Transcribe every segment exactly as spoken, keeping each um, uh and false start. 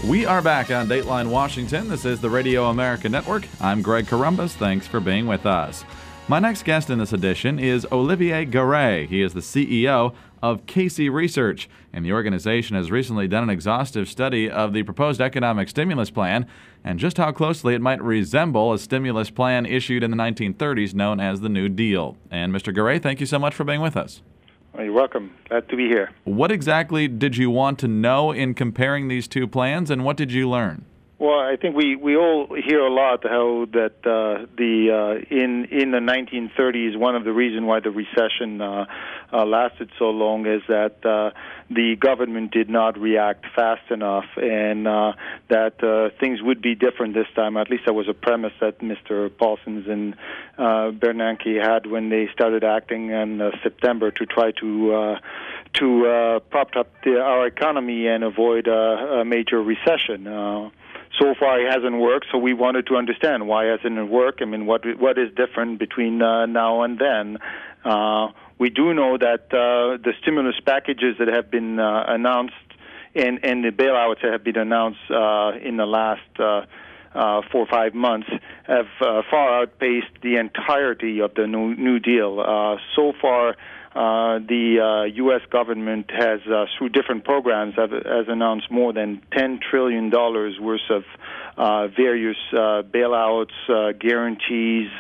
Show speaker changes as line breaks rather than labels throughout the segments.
We are back on Dateline Washington. This is the Radio America Network. I'm Greg Corombos. Thanks for being with us. My next guest in this edition is Olivier Garay. He is the C E O of Casey Research, and the organization has recently done an exhaustive study of the proposed economic stimulus plan and just how closely it might resemble a stimulus plan issued in the nineteen thirties known as the New Deal. And Mister Garay, thank you so much for being with us.
Well, you're welcome. Glad to be here.
What exactly did you want to know in comparing these two plans, and what did you learn?
Well, I think we, we all hear a lot how that uh, the uh, in in the nineteen thirties, one of the reasons why the recession uh, uh, lasted so long is that uh, the government did not react fast enough, and uh, that uh, things would be different this time. At least that was a premise that Mister Paulsons and uh, Bernanke had when they started acting in uh, September to try to uh, to uh, prop up the, our economy and avoid uh, a major recession. Uh, So far, it hasn't worked, so we wanted to understand why hasn't it worked. I mean, what what is different between uh, now and then? Uh, we do know that uh, the stimulus packages that have been uh, announced and, and the bailouts that have been announced uh, in the last uh, uh, four or five months have uh, far outpaced the entirety of the New, new Deal. Uh, so far, Uh, the uh, U S government has, uh, through different programs, have, has announced more than ten trillion dollars worth of uh, various uh, bailouts, uh, guarantees,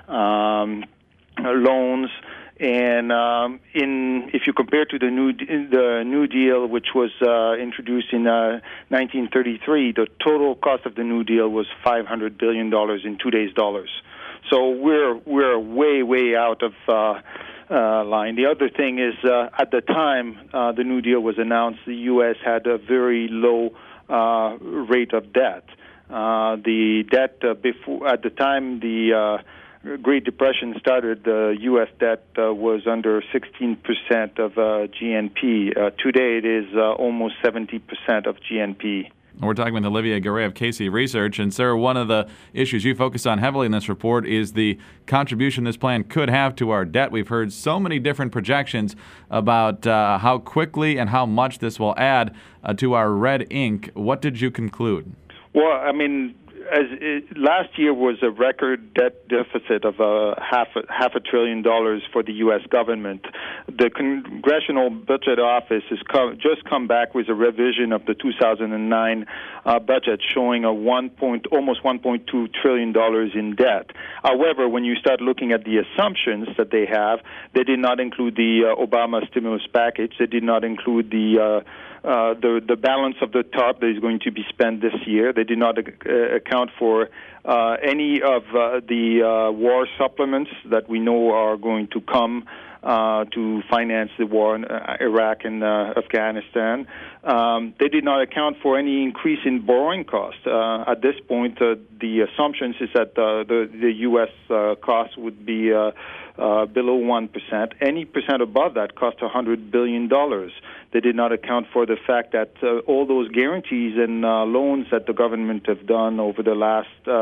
um, loans. And um, in if you compare to the new the New Deal, which was uh, introduced in uh, nineteen thirty-three, the total cost of the New Deal was five hundred billion dollars in today's dollars. So we're we're way way out of uh, uh, line. The other thing is, uh, at the time uh, the New Deal was announced, the U S had a very low uh, rate of debt. Uh, the debt uh, before at the time the uh, Great Depression started, the U S debt uh, was under sixteen percent of uh, G N P. Uh, today it is uh, almost seventy percent of G N P.
We're talking with Olivier Garay of Casey Research. And, sir, one of the issues you focus on heavily in this report is the contribution this plan could have to our debt. We've heard so many different projections about uh, how quickly and how much this will add uh, to our red ink. What did you conclude?
Well, I mean, as it, last year was a record debt deficit of uh, half a, half a trillion dollars for the U S government. The Congressional Budget Office has come, just come back with a revision of the two thousand nine uh, budget, showing a one point almost one point two trillion dollars in debt. However, when you start looking at the assumptions that they have, they did not include the uh, Obama stimulus package. They did not include the uh, Uh, the the balance of the TARP that is going to be spent this year. They did not uh, account for uh, any of uh, the uh, war supplements that we know are going to come uh, to finance the war in uh, Iraq and uh, Afghanistan. Um, they did not account for any increase in borrowing costs. Uh, at this point, uh, the assumptions is that uh, the the U S uh, cost would be uh, uh, below one percent. Any percent above that costs one hundred billion dollars. They did not account for the fact that uh, all those guarantees and uh, loans that the government have done over the last uh,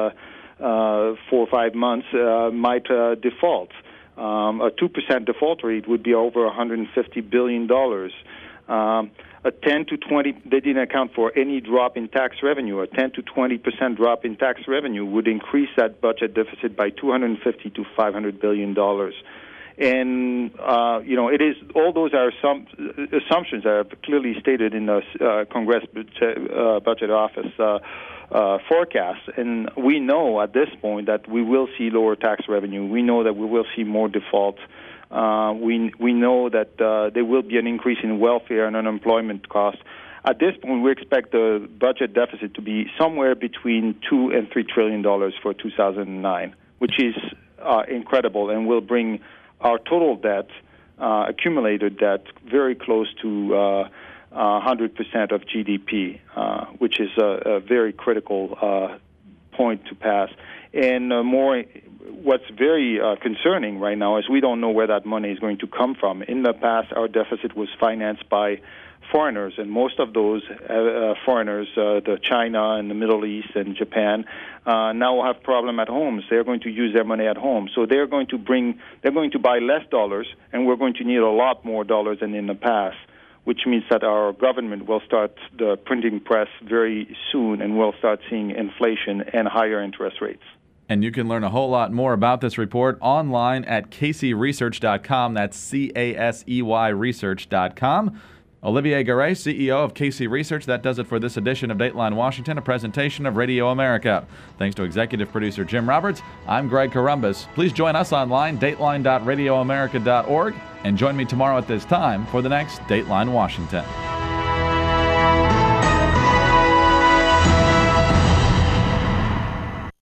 uh, four or five months uh, might uh, default. Um, a two percent default rate would be over one hundred fifty billion dollars. Um, a ten to twenty, they didn't account for any drop in tax revenue. A ten to twenty percent drop in tax revenue would increase that budget deficit by two hundred fifty to five hundred billion dollars. And, uh, you know, it is all those are some assumptions that are clearly stated in the uh, Congress budget, uh, budget office uh, uh, forecast. And we know at this point that we will see lower tax revenue. We know that we will see more defaults. Uh, we we know that uh, there will be an increase in welfare and unemployment costs. At this point, we expect the budget deficit to be somewhere between two and three trillion dollars for two thousand nine, which is uh, incredible and will bring our total debt, uh, accumulated debt, very close to uh, one hundred percent of G D P, uh, which is a, a very critical uh, point to pass. And uh, more, what's very uh, concerning right now is we don't know where that money is going to come from. In the past, our deficit was financed by foreigners, and most of those uh, uh, foreigners, uh, the China and the Middle East and Japan, uh, now have problem at home. So they're going to use their money at home. So they're going to bring, they're going to buy less dollars, and we're going to need a lot more dollars than in the past. which means that our government will start the printing press very soon, and we'll start seeing inflation and higher interest rates.
And you can learn a whole lot more about this report online at casey research dot com. That's C A S E Y research dot com. Olivier Garay, C E O of Casey Research. That does it for this edition of Dateline Washington, a presentation of Radio America. Thanks to executive producer Jim Roberts. I'm Greg Corombos. Please join us online, dateline dot radio america dot org, and join me tomorrow at this time for the next Dateline Washington.